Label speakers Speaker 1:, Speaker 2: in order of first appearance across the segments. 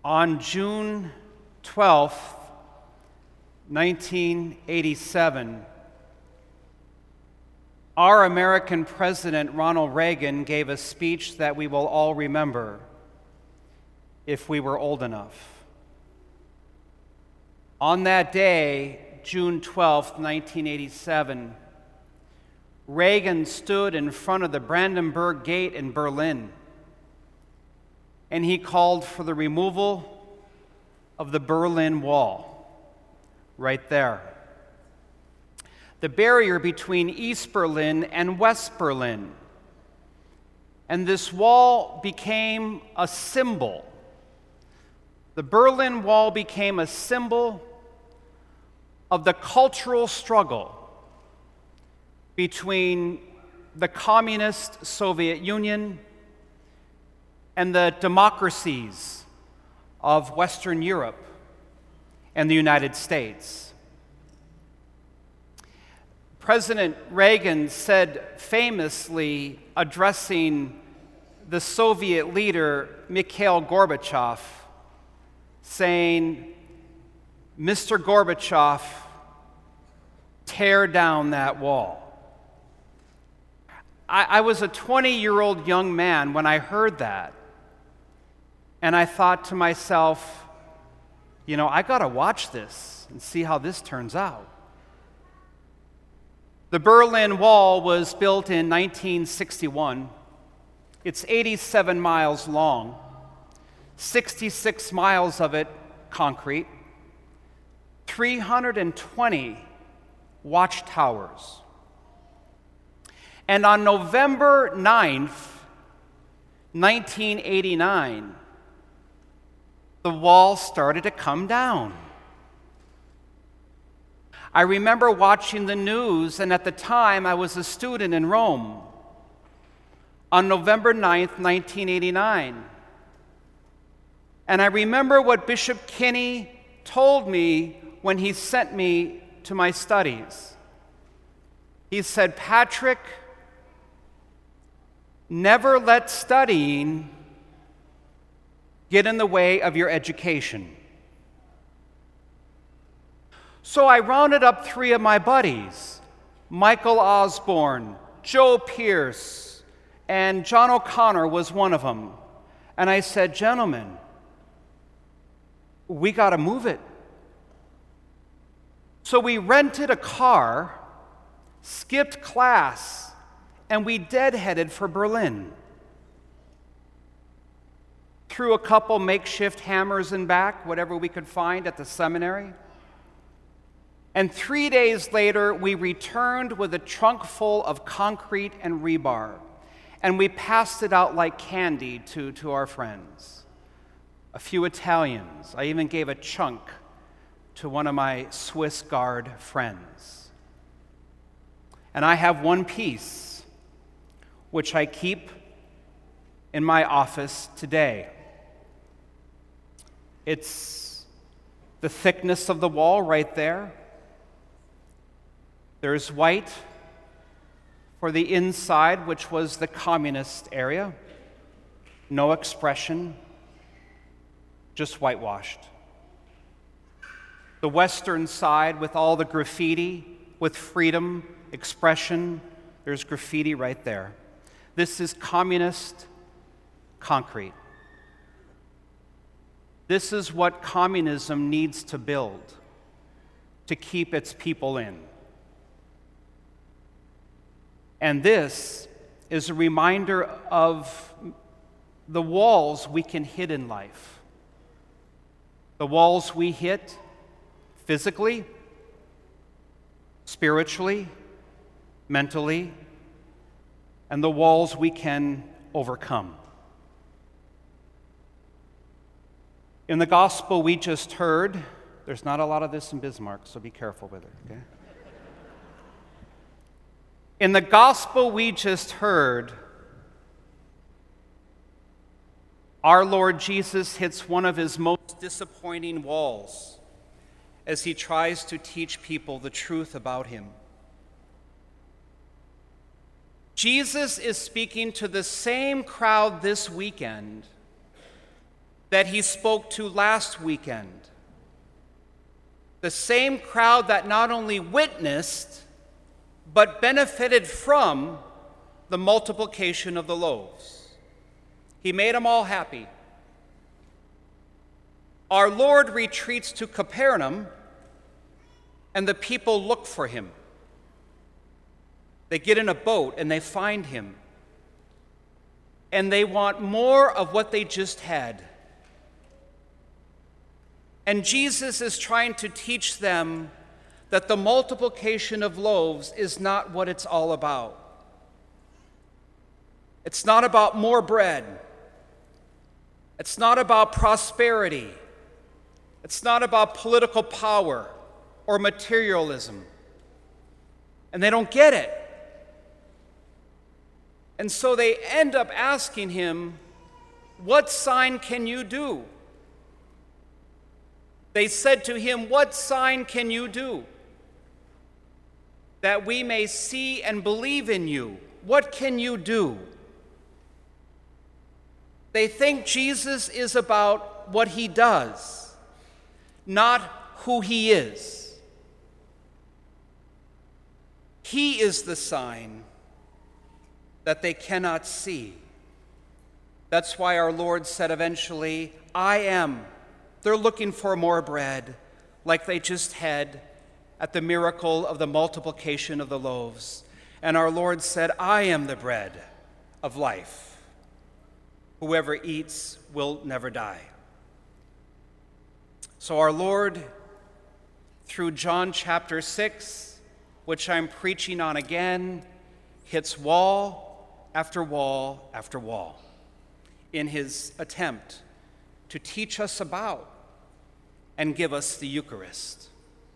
Speaker 1: On June 12th, 1987, our American President Ronald Reagan gave a speech that we will all remember if we were old enough. On that day, June 12th, 1987, Reagan stood in front of the Brandenburg Gate in Berlin, and he called for the removal of the Berlin Wall, right there. The barrier between East Berlin and West Berlin. And this wall became a symbol. The Berlin Wall became a symbol of the cultural struggle between the communist Soviet Union and the democracies of Western Europe and the United States. President Reagan said famously, addressing the Soviet leader Mikhail Gorbachev, saying, "Mr. Gorbachev, tear down that wall." I was a 20-year-old young man when I heard that, and I thought to myself, I got to watch this and see how this turns out. The Berlin Wall was built in 1961. It's 87 miles long, 66 miles of it concrete, 320 watchtowers. And on November 9th, 1989, the wall started to come down. I remember watching the news, and at the time I was a student in Rome. On November 9th, 1989. And I remember what Bishop Kinney told me when he sent me to my studies. He said, "Patrick, never let studying get in the way of your education." So I rounded up 3 of my buddies, Michael Osborne, Joe Pierce, and John O'Connor was one of them. And I said, "Gentlemen, we got to move it." So we rented a car, skipped class, and we deadheaded for Berlin. Threw a couple makeshift hammers in back, whatever we could find at the seminary. And 3 days later, we returned with a trunk full of concrete and rebar, and we passed it out like candy to our friends. A few Italians. I even gave a chunk to one of my Swiss Guard friends. And I have one piece, which I keep in my office today. It's the thickness of the wall right there. There's white for the inside, which was the communist area. No expression, just whitewashed. The western side with all the graffiti, with freedom, expression, there's graffiti right there. This is communist concrete. This is what communism needs to build to keep its people in. And this is a reminder of the walls we can hit in life. The walls we hit physically, spiritually, mentally, and the walls we can overcome. In the gospel we just heard, there's not a lot of this in Bismarck, so be careful with it, okay? In the gospel we just heard, our Lord Jesus hits one of his most disappointing walls as he tries to teach people the truth about him. Jesus is speaking to the same crowd this weekend that he spoke to last weekend. The same crowd that not only witnessed, but benefited from the multiplication of the loaves. He made them all happy. Our Lord retreats to Capernaum, and the people look for him. They get in a boat and they find him. And they want more of what they just had. And Jesus is trying to teach them that the multiplication of loaves is not what it's all about. It's not about more bread. It's not about prosperity. It's not about political power or materialism. And they don't get it. And so they end up asking him, "What sign can you do?" They said to him, "What sign can you do that we may see and believe in you? What can you do?" They think Jesus is about what he does, not who he is. He is the sign that they cannot see. That's why our Lord said eventually, "I am." They're looking for more bread, like they just had at the miracle of the multiplication of the loaves. And our Lord said, "I am the bread of life. Whoever eats will never die." So our Lord, through John chapter 6, which I'm preaching on again, hits wall after wall after wall in his attempt to teach us about and give us the Eucharist.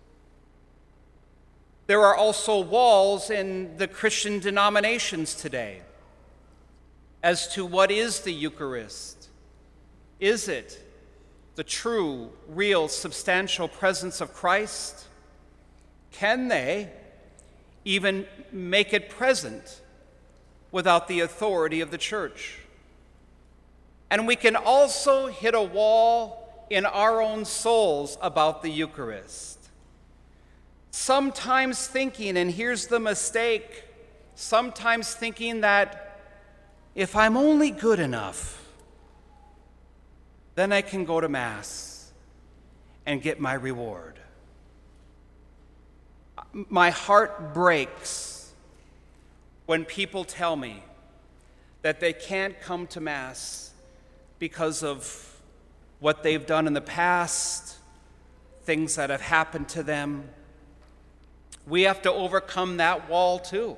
Speaker 1: There are also walls in the Christian denominations today as to what is the Eucharist. Is it the true, real, substantial presence of Christ? Can they even make it present without the authority of the church? And we can also hit a wall in our own souls about the Eucharist. Sometimes thinking, and here's the mistake, sometimes thinking that if I'm only good enough, then I can go to Mass and get my reward. My heart breaks when people tell me that they can't come to Mass because of what they've done in the past, things that have happened to them. We have to overcome that wall too.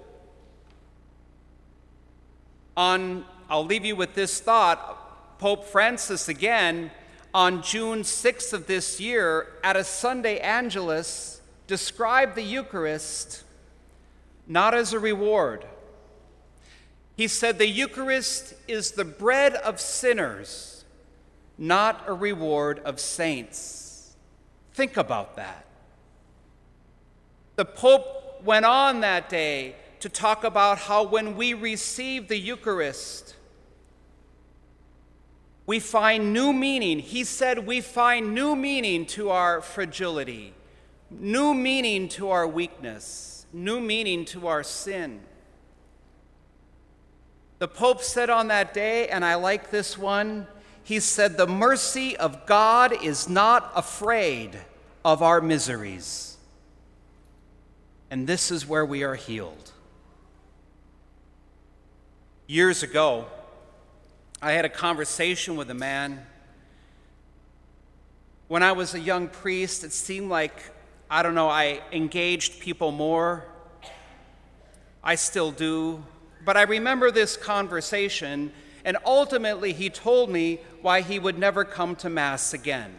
Speaker 1: I'll leave you with this thought. Pope Francis, again, on June 6th of this year, at a Sunday Angelus, described the Eucharist not as a reward. He said the Eucharist is the bread of sinners, not a reward of saints. Think about that. The Pope went on that day to talk about how when we receive the Eucharist, we find new meaning. He said we find new meaning to our fragility, new meaning to our weakness, new meaning to our sin. The Pope said on that day, and I like this one, he said, "The mercy of God is not afraid of our miseries." And this is where we are healed. Years ago, I had a conversation with a man. When I was a young priest, it seemed like, I engaged people more. I still do. But I remember this conversation, and ultimately he told me why he would never come to Mass again.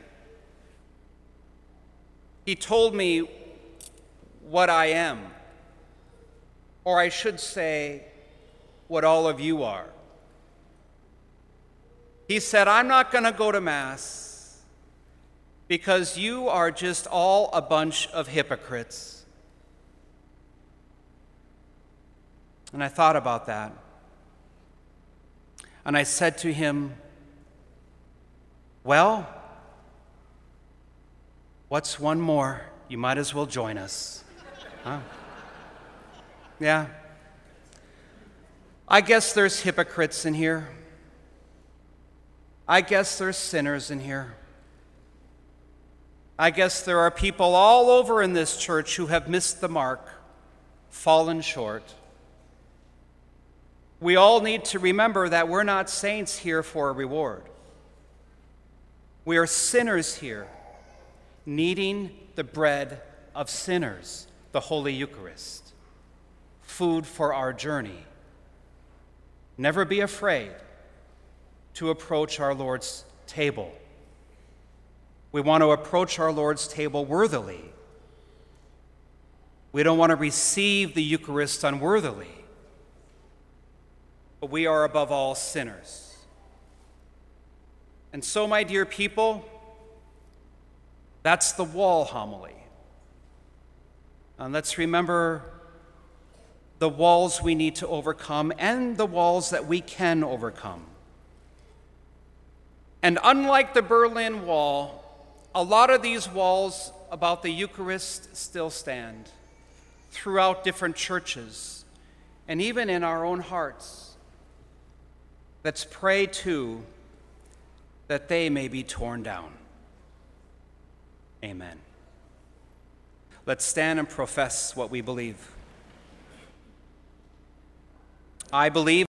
Speaker 1: He told me what I am, or I should say, what all of you are. He said, "I'm not going to go to Mass because you are just all a bunch of hypocrites." And I thought about that. And I said to him, Well, what's one more? You might as well join us. Huh? Yeah. I guess there's hypocrites in here. I guess there's sinners in here. I guess there are people all over in this church who have missed the mark, fallen short. We all need to remember that we're not saints here for a reward. We are sinners here, needing the bread of sinners, the Holy Eucharist, food for our journey. Never be afraid to approach our Lord's table. We want to approach our Lord's table worthily. We don't want to receive the Eucharist unworthily. But we are above all sinners. And so, my dear people, that's the wall homily. And let's remember the walls we need to overcome and the walls that we can overcome. And unlike the Berlin Wall, a lot of these walls about the Eucharist still stand throughout different churches and even in our own hearts. Let's pray, too, that they may be torn down. Amen. Let's stand and profess what we believe. I believe